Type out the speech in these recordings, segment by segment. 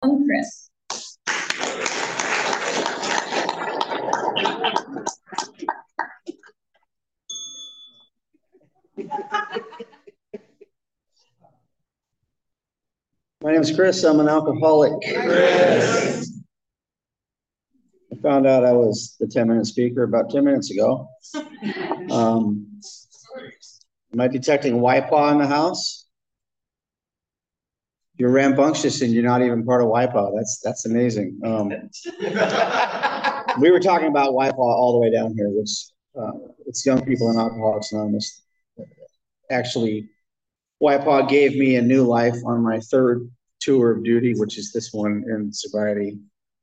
welcome Chris. My name is Chris. I'm an alcoholic. Chris. I found out I was the 10-minute speaker about 10 minutes ago. Am I detecting YPAW in the house? You're rambunctious and you're not even part of YPAW. That's amazing. We were talking about YPAW all the way down here, which it's Young People in Alcoholics Anonymous. Actually, YPAW gave me a new life on my third tour of duty, which is this one in sobriety.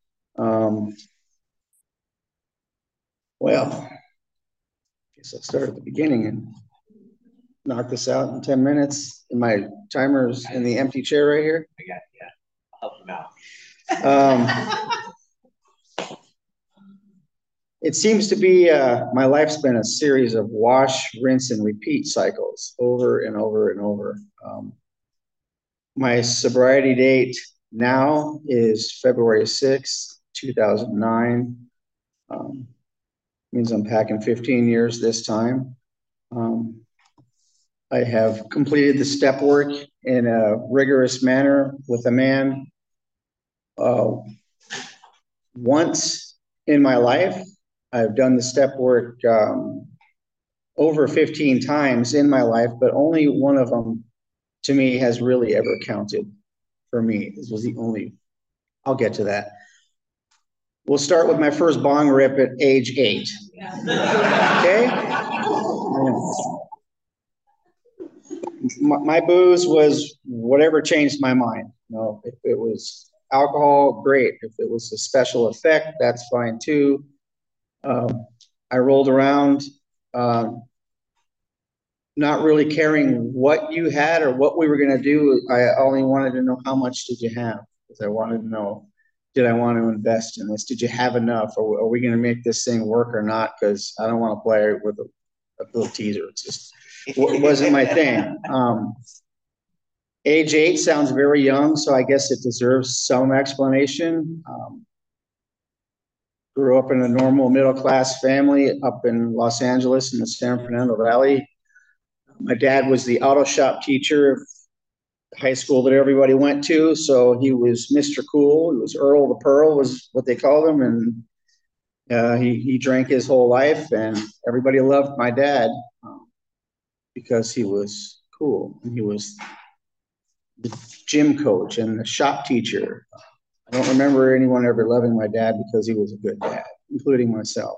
Well, I guess I'll start at the beginning and knock this out in 10 minutes. And my timer's in the empty chair right here. I got it, yeah. I'll help him out. It seems to be my life's been a series of wash, rinse, and repeat cycles over and over and over. My sobriety date now is February 6th, 2009. Means I'm packing 15 years this time. I have completed the step work in a rigorous manner with a man once in my life. I've done the step work over 15 times in my life, but only one of them to me has really ever counted for me. This was the only, I'll get to that. We'll start with my first bong rip at age 8. Okay? My booze was whatever changed my mind. You know, if it was alcohol, great. If it was a special effect, that's fine too. I rolled around not really caring what you had or what we were going to do. I only wanted to know how much did you have, because I wanted to know, did I want to invest in this? Did you have enough? Or are we going to make this thing work or not? Because I don't want to play with a little teaser. It's just, it wasn't my thing. Age 8 sounds very young, so I guess it deserves some explanation. Grew up in a normal middle-class family up in Los Angeles in the San Fernando Valley. My dad was the auto shop teacher of the high school that everybody went to, so he was Mr. Cool. He was Earl the Pearl, was what they called him, and he drank his whole life, and everybody loved my dad because he was cool, and he was the gym coach and the shop teacher. I don't remember anyone ever loving my dad because he was a good dad, including myself.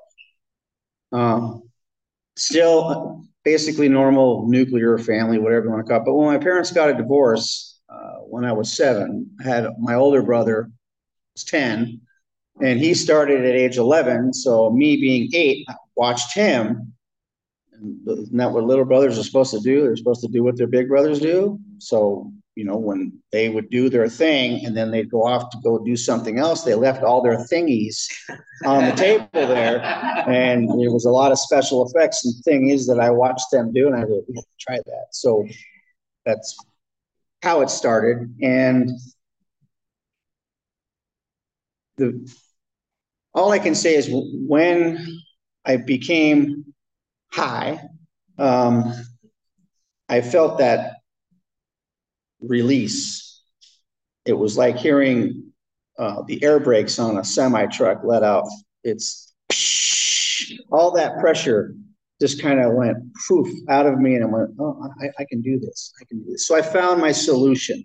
Still basically normal nuclear family, whatever you want to call it. But when my parents got a divorce when I was 7, I had my older brother was 10, and he started at age 11. So me being 8, I watched him. And isn't that what little brothers are supposed to do? They're supposed to do what their big brothers do. So, you know, when they would do their thing and then they'd go off to go do something else, they left all their thingies on the table there. And there was a lot of special effects and things that I watched them do, and I really had to try that. So that's how it started. And all I can say is when I became high, I felt that release. It was like hearing the air brakes on a semi-truck let out. It's all that pressure just kind of went poof out of me, and I went, oh, I can do this. I can do this. So I found my solution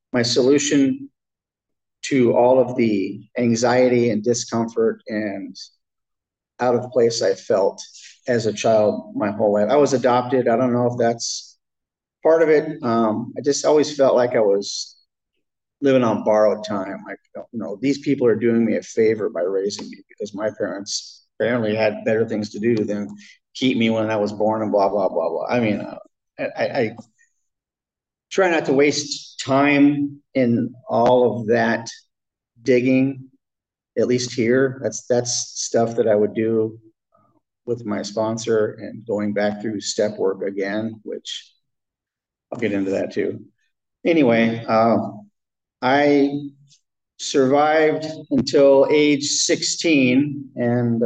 to all of the anxiety and discomfort and out of place I felt as a child my whole life. I was adopted. I don't know if that's part of it. I just always felt like I was living on borrowed time. Like, you know, these people are doing me a favor by raising me because my parents apparently had better things to do than keep me when I was born and blah, blah, blah, blah. I mean, I try not to waste time in all of that digging, at least here. That's stuff that I would do with my sponsor and going back through step work again, which I'll get into that too. Anyway, I survived until age 16. And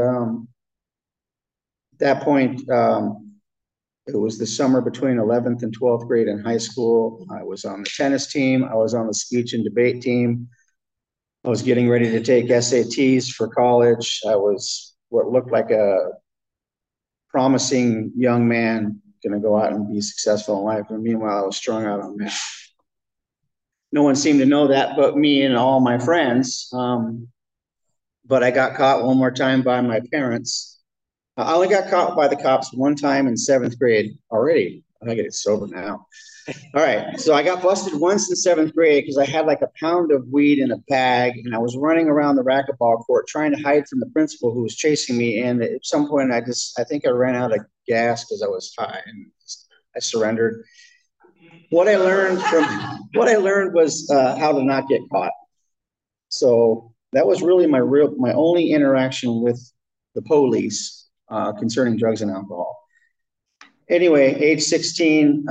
at that point, it was the summer between 11th and 12th grade in high school. I was on the tennis team. I was on the speech and debate team. I was getting ready to take SATs for college. I was what looked like a promising young man going to go out and be successful in life. And meanwhile, I was strung out on meth. No one seemed to know that but me and all my friends. But I got caught one more time by my parents. I only got caught by the cops one time in 7th grade already. I get sober now. All right, so I got busted once in 7th grade because I had like a pound of weed in a bag, and I was running around the racquetball court trying to hide from the principal who was chasing me. And at some point, I think I ran out of gas because I was high, and I surrendered. What I learned was how to not get caught. So that was really my only interaction with the police concerning drugs and alcohol. Anyway, age 16,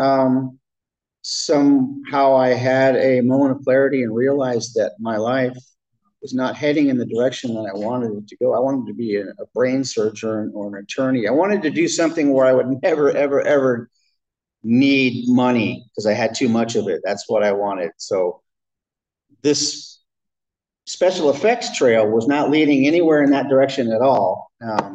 somehow I had a moment of clarity and realized that my life was not heading in the direction that I wanted it to go. I wanted to be a brain surgeon or an attorney. I wanted to do something where I would never, ever, ever need money because I had too much of it. That's what I wanted. So this special effects trail was not leading anywhere in that direction at all.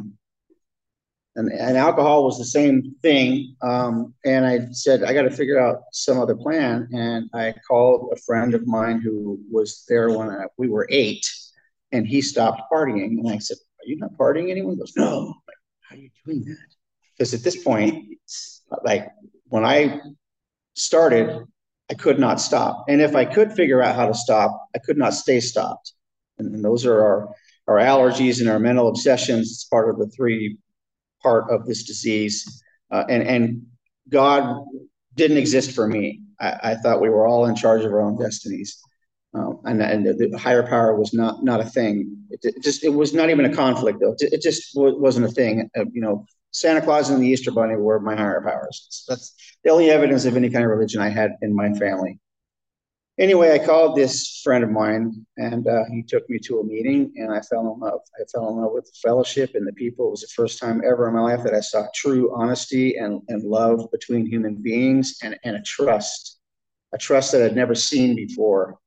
And alcohol was the same thing. And I said, I got to figure out some other plan. And I called a friend of mine who was there when we were 8, and he stopped partying. And I said, are you not partying anymore? He goes, no. I'm like, how are you doing that? Because at this point, like when I started, I could not stop. And if I could figure out how to stop, I could not stay stopped. And those are our allergies and our mental obsessions. It's part of the 3 part of this disease. And God didn't exist for me. I thought we were all in charge of our own destinies. And the higher power was not a thing. It was not even a conflict, though. It just wasn't a thing. Santa Claus and the Easter Bunny were my higher powers. That's the only evidence of any kind of religion I had in my family. Anyway, I called this friend of mine, and he took me to a meeting, and I fell in love. I fell in love with the fellowship and the people. It was the first time ever in my life that I saw true honesty and love between human beings, and a trust that I'd never seen before.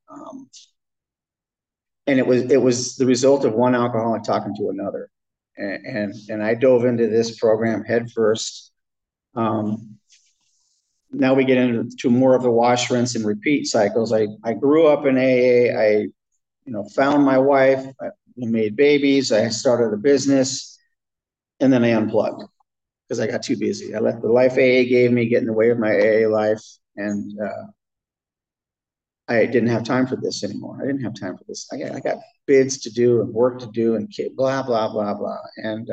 And it was the result of one alcoholic talking to another, and I dove into this program head first. Now we get into more of the wash, rinse, and repeat cycles. I grew up in AA. I, found my wife. I made babies. I started a business, and then I unplugged because I got too busy. I let the life AA gave me get in the way of my AA life, and I didn't have time for this anymore. I didn't have time for this. I got bids to do and work to do and blah blah blah blah. And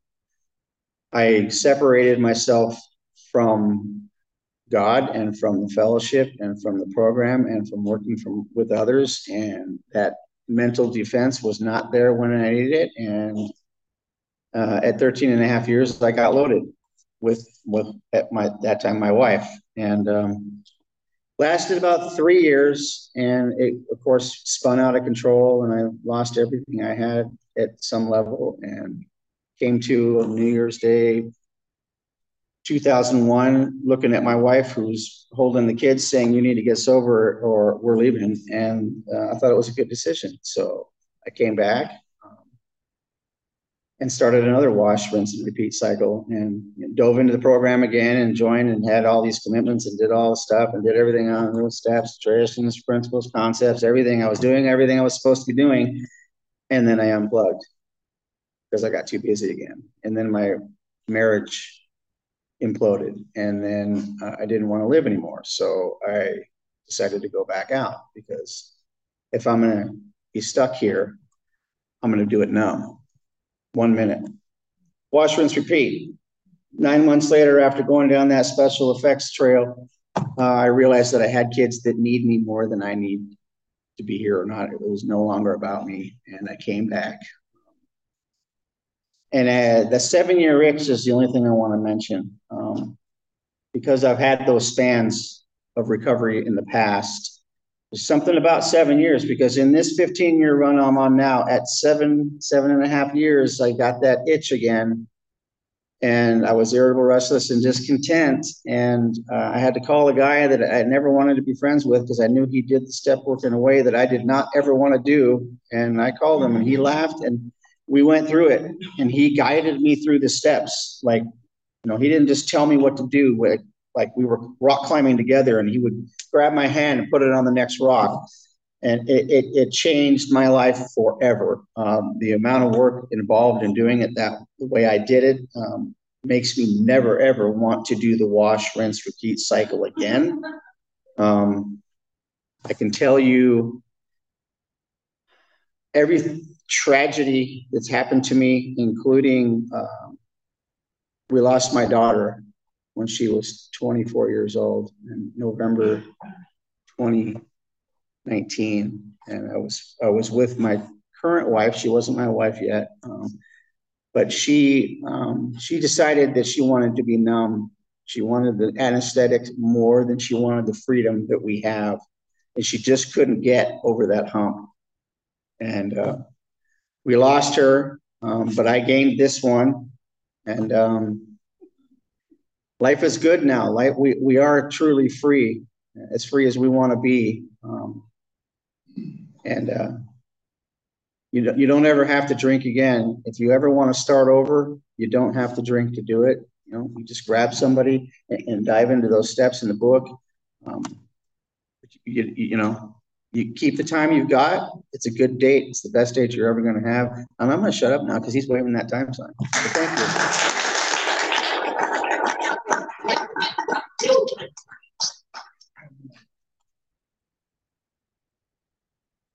I separated myself from God and from the fellowship and from the program and from working with others, and that mental defense was not there when I needed it. And at 13 and a half years, I got loaded with at that time my wife, and lasted about 3 years, and it of course spun out of control, and I lost everything I had at some level, and came to New Year's Day 2001, looking at my wife who's holding the kids saying, you need to get sober or we're leaving. And I thought it was a good decision. So I came back and started another wash, rinse, and repeat cycle, and dove into the program again and joined and had all these commitments and did all the stuff and did everything on the steps, traditions, principles, concepts, everything I was doing, everything I was supposed to be doing. And then I unplugged because I got too busy again. And then my marriage imploded, and then I didn't want to live anymore. So I decided to go back out, because if I'm going to be stuck here, I'm going to do it now. 1 minute. Wash, rinse, repeat. 9 months later, after going down that special effects trail, I realized that I had kids that need me more than I need to be here or not. It was no longer about me, and I came back. And the 7-year itch is the only thing I want to mention, because I've had those spans of recovery in the past. There's something about 7 years, because in this 15-year run I'm on now, at 7.5 years, I got that itch again. And I was irritable, restless, and discontent. And I had to call a guy that I never wanted to be friends with, because I knew he did the step work in a way that I did not ever want to do. And I called him, and he laughed, and we went through it. And he guided me through the steps. Like, he didn't just tell me what to do. Like we were rock climbing together, and he would grab my hand and put it on the next rock. And it changed my life forever. The amount of work involved in doing it the way I did it makes me never, ever want to do the wash, rinse, repeat cycle again. I can tell you every tragedy that's happened to me, including we lost my daughter when she was 24 years old in November 2019. And I was with my current wife. She wasn't my wife yet, but she decided that she wanted to be numb. She wanted the anesthetic more than she wanted the freedom that we have, and she just couldn't get over that hump. And we lost her, but I gained this one, and life is good now. We are truly free, as free as we want to be. And you don't ever have to drink again. If you ever want to start over, you don't have to drink to do it. You just grab somebody and dive into those steps in the book. You keep the time you've got. It's a good date. It's the best date you're ever going to have. And I'm going to shut up now because he's waving that time sign. So thank you.